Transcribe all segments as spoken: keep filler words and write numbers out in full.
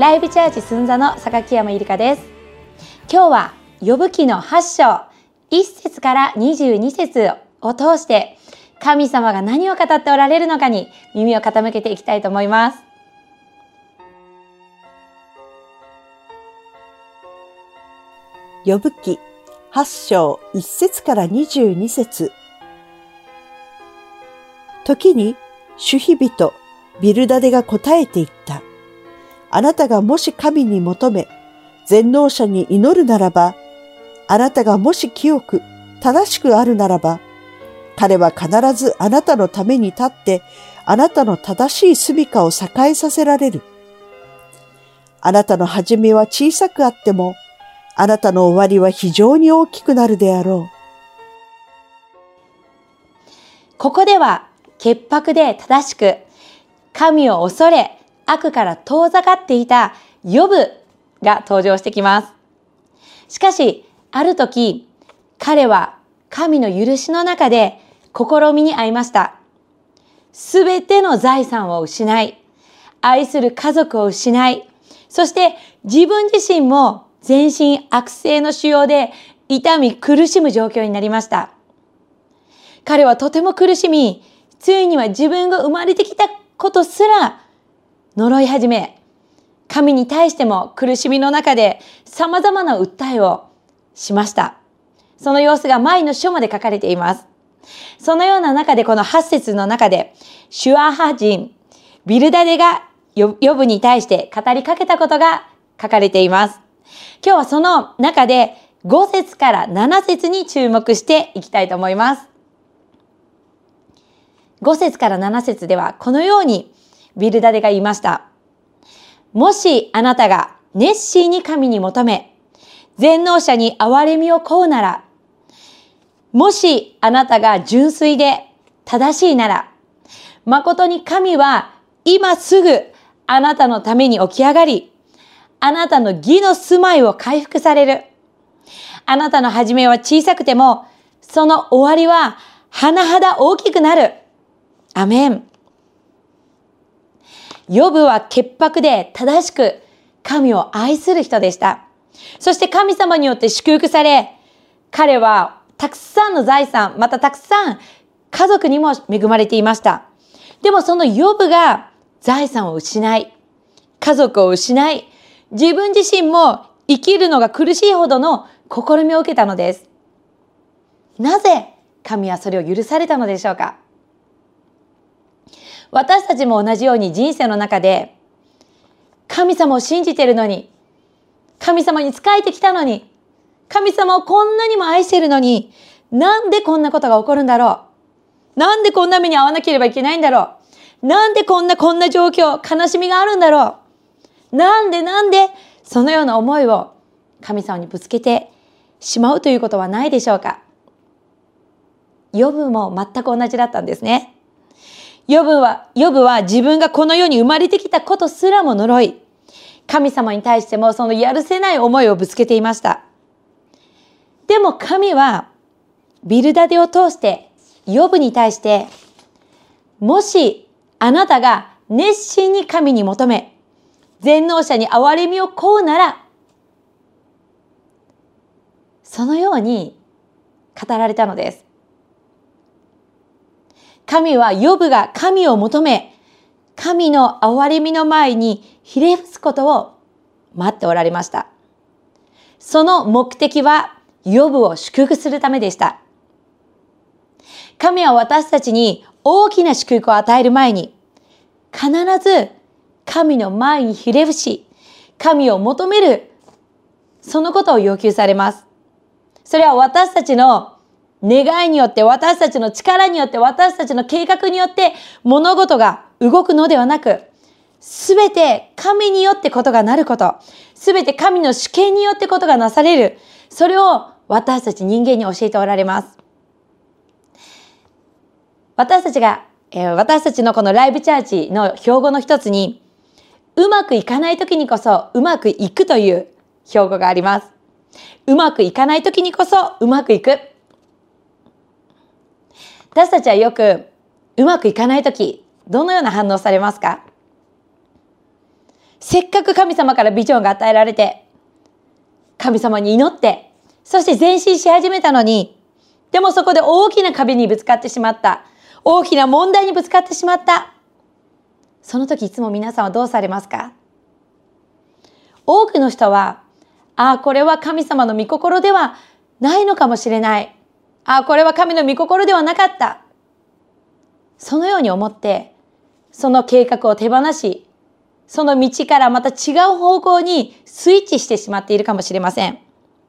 ライブチャーチ寸座の榊山ゆりかです。今日はヨブ記のはち章いっ節からにじゅうに節を通して神様が何を語っておられるのかに耳を傾けていきたいと思います。 ヨブ記はち章いっ節からにじゅうに節。時に主妃人ビルダデが答えて言った。あなたがもし神に求め、全能者に祈るならば、あなたがもし清く、正しくあるならば、彼は必ずあなたのために立って、あなたの正しい住処を栄えさせられる。あなたの始めは小さくあっても、あなたの終わりは非常に大きくなるであろう。ここでは潔白で正しく、神を恐れ、悪から遠ざかっていたヨブが登場してきます。しかし、ある時、彼は神の許しの中で試みに遭いました。すべての財産を失い、愛する家族を失い、そして自分自身も全身悪性の腫瘍で痛み苦しむ状況になりました。彼はとても苦しみ、ついには自分が生まれてきたことすら呪い始め、神に対しても苦しみの中で様々な訴えをしました。その様子が前の書まで書かれています。そのような中でこのはち節の中で、シュアハ人、ビルダデがヨブに対して語りかけたことが書かれています。今日はその中でご節からなな節に注目していきたいと思います。ご節からなな節ではこのようにビルダデが言いました。もしあなたが熱心に神に求め、全能者に憐れみを請うなら、もしあなたが純粋で正しいなら、誠に神は今すぐあなたのために起き上がり、あなたの義の住まいを回復される。あなたの始めは小さくても、その終わりは甚だ大きくなる。アメン。ヨブは潔白で正しく神を愛する人でした。そして神様によって祝福され、彼はたくさんの財産、またたくさん家族にも恵まれていました。でもそのヨブが財産を失い、家族を失い、自分自身も生きるのが苦しいほどの試みを受けたのです。なぜ神はそれを許されたのでしょうか。私たちも同じように人生の中で神様を信じているのに、神様に仕えてきたのに、神様をこんなにも愛しているのに、なんでこんなことが起こるんだろう。なんでこんな目に遭わなければいけないんだろう。なんでこんなこんな状況、悲しみがあるんだろう。なんでなんでそのような思いを神様にぶつけてしまうということはないでしょうか。ヨブも全く同じだったんですね。ヨブは、ヨブは自分がこの世に生まれてきたことすらも呪い、神様に対してもそのやるせない思いをぶつけていました。でも神はビルダデを通してヨブに対して、もしあなたが熱心に神に求め、全能者に憐れみを請うなら、そのように語られたのです。神はヨブが神を求め、神の憐れみの前にひれ伏すことを待っておられました。その目的はヨブを祝福するためでした。神は私たちに大きな祝福を与える前に、必ず神の前にひれ伏し、神を求める、そのことを要求されます。それは私たちの願いによって、私たちの力によって、私たちの計画によって物事が動くのではなく、すべて神によってことがなること、すべて神の主権によってことがなされる、それを私たち人間に教えておられます。私たちが、えー、私たちのこのライブチャーチの標語の一つに、うまくいかない時にこそうまくいくという標語があります。うまくいかない時にこそうまくいく。私たちはよくうまくいかないとき、どのような反応されますか？ せっかく神様からビジョンが与えられて、神様に祈って、そして前進し始めたのに、でもそこで大きな壁にぶつかってしまった。大きな問題にぶつかってしまった。その時いつも皆さんはどうされますか？多くの人は、ああ、これは神様の御心ではないのかもしれない。ああ、これは神の御心ではなかった。そのように思って、その計画を手放し、その道からまた違う方向にスイッチしてしまっているかもしれません。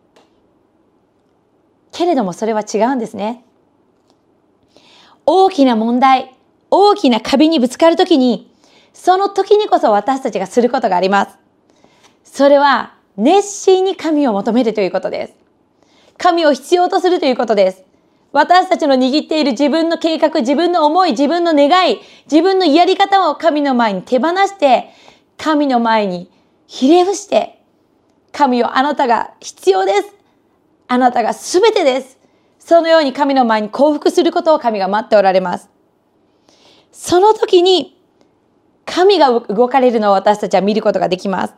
けれどもそれは違うんですね。大きな問題、大きな壁にぶつかるときに、その時にこそ私たちがすることがあります。それは熱心に神を求めるということです。神を必要とするということです。私たちの握っている自分の計画、自分の思い、自分の願い、自分のやり方を神の前に手放して、神の前にひれ伏して、神よ、あなたが必要です。あなたがすべてです。そのように神の前に降伏することを神が待っておられます。その時に神が動かれるのを私たちは見ることができます。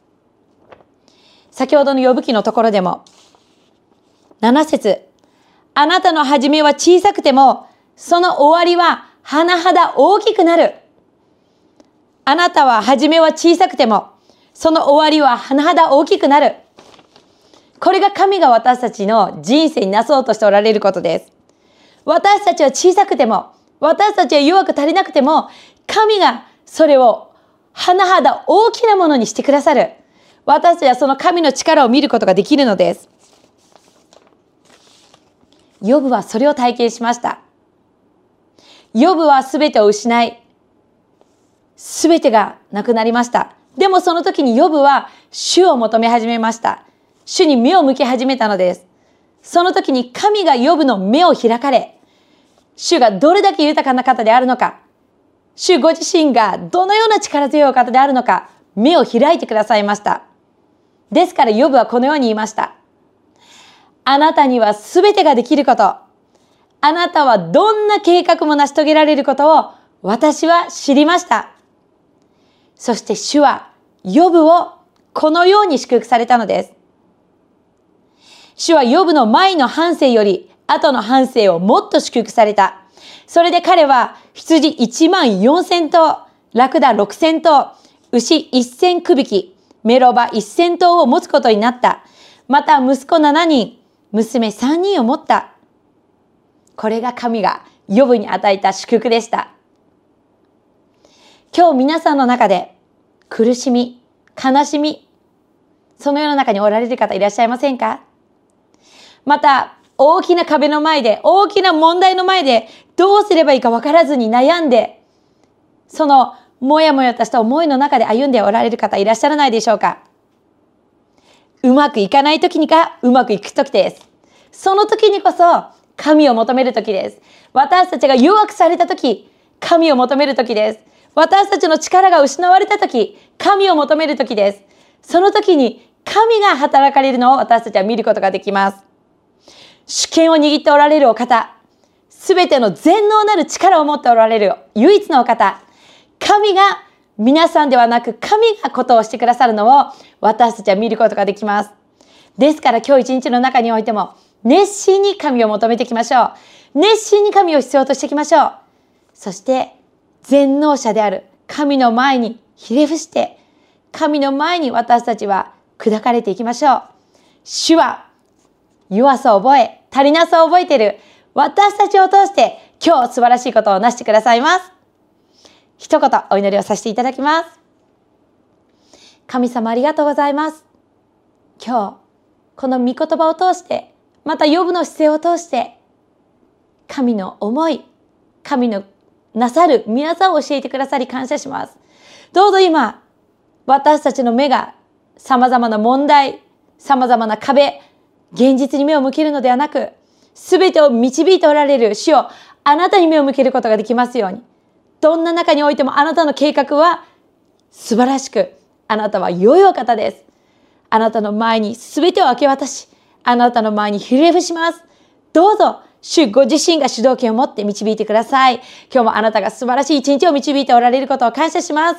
先ほどの呼ぶ記のところでも、なな節、あなたの始めは小さくても、その終わりは甚だ大きくなる。あなたは始めは小さくても、その終わりは甚だ大きくなる。これが神が私たちの人生になそうとしておられることです。私たちは小さくても、私たちは弱く足りなくても、神がそれを甚だ大きなものにしてくださる。私たちはその神の力を見ることができるのです。ヨブはそれを体験しました。ヨブはすべてを失い、すべてがなくなりました。でもその時にヨブは主を求め始めました。主に目を向け始めたのです。その時に神がヨブの目を開かれ、主がどれだけ豊かな方であるのか、主ご自身がどのような力強い方であるのか、目を開いてくださいました。ですからヨブはこのように言いました。あなたにはすべてができること、あなたはどんな計画も成し遂げられることを私は知りました。そして主はヨブをこのように祝福されたのです。主はヨブの前の半生より後の半生をもっと祝福された。それで彼は羊いちまんよんせんとう、ラクダろくせんとう、牛せんくびき、メロバせんとうを持つことになった。また息子しちにん、娘さんにんを持った。これが神がヨブに与えた祝福でした。今日皆さんの中で苦しみ、悲しみ、その世の中におられる方いらっしゃいませんか？また大きな壁の前で、大きな問題の前でどうすればいいか分からずに悩んで、そのもやもやとした思いの中で歩んでおられる方いらっしゃらないでしょうか？うまくいかない時にかうまくいく時です。その時にこそ神を求める時です。私たちが弱くされた時、神を求める時です。私たちの力が失われた時、神を求める時です。その時に神が働かれるのを私たちは見ることができます。主権を握っておられるお方、すべての全能なる力を持っておられる唯一のお方、神が皆さんではなく神がことをしてくださるのを私たちは見ることができます。ですから今日一日の中においても熱心に神を求めていきましょう。熱心に神を必要としていきましょう。そして全能者である神の前にひれ伏して、神の前に私たちは砕かれていきましょう。主は弱さを覚え、足りなさを覚えている私たちを通して今日素晴らしいことをなしてくださいます。一言お祈りをさせていただきます。神様ありがとうございます。今日この御言葉を通して、またヨブの姿勢を通して神の思い、神のなさる御業を教えてくださり感謝します。どうぞ今私たちの目が様々な問題、様々な壁、現実に目を向けるのではなく、すべてを導いておられる主をあなたに目を向けることができますように。どんな中においてもあなたの計画は素晴らしく、あなたは良いお方です。あなたの前にすべてを明け渡し、あなたの前にひれ伏します。どうぞ主ご自身が主導権を持って導いてください。今日もあなたが素晴らしい一日を導いておられることを感謝します。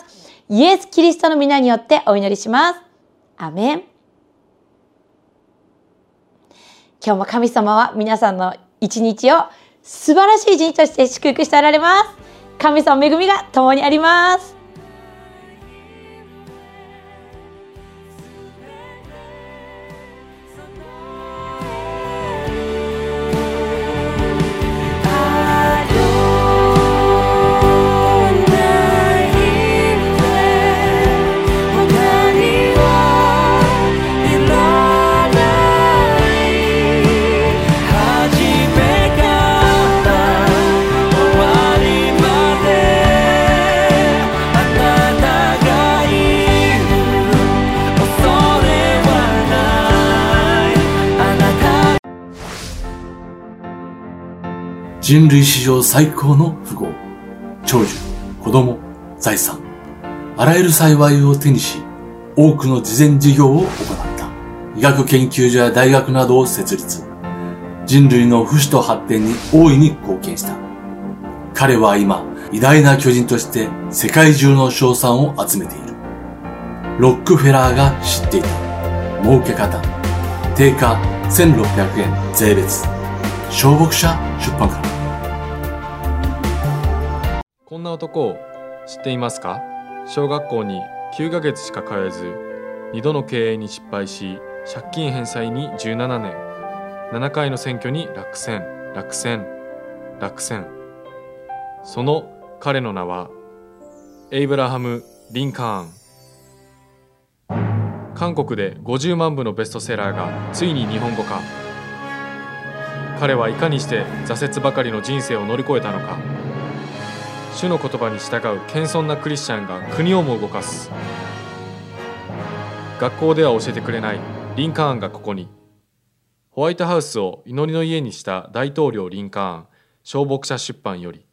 イエス・キリストの皆によってお祈りします。アメン。今日も神様は皆さんの一日を素晴らしい一日として祝福しておられます。神様の恵みが共にあります。 人類史上最高の富豪、長寿、子供、財産、あらゆる幸いを手にし、多くの慈善事業を行った。医学研究所や大学などを設立。人類の不死と発展に大いに貢献した。彼は今、偉大な巨人として世界中の称賛を集めている。ロックフェラーが知っていた。儲け方。定価せんろっぴゃくえん税別。小牧者出版から。 こんな男を知っていますか？小学校にきゅうかげつしか通えず、にどの経営に失敗し、借金返済にじゅうななねん、ななかいの選挙に落選、落選、落選。その彼の名は、エイブラハム・リンカーン。韓国でごじゅうまんぶのベストセラーがついに日本語化。彼はいかにして挫折ばかりの人生を乗り越えたのか。主の言葉に従う謙遜なクリスチャンが国をも動かす。学校では教えてくれないリンカーンがここに。ホワイトハウスを祈りの家にした大統領リンカーン、小牧者出版より。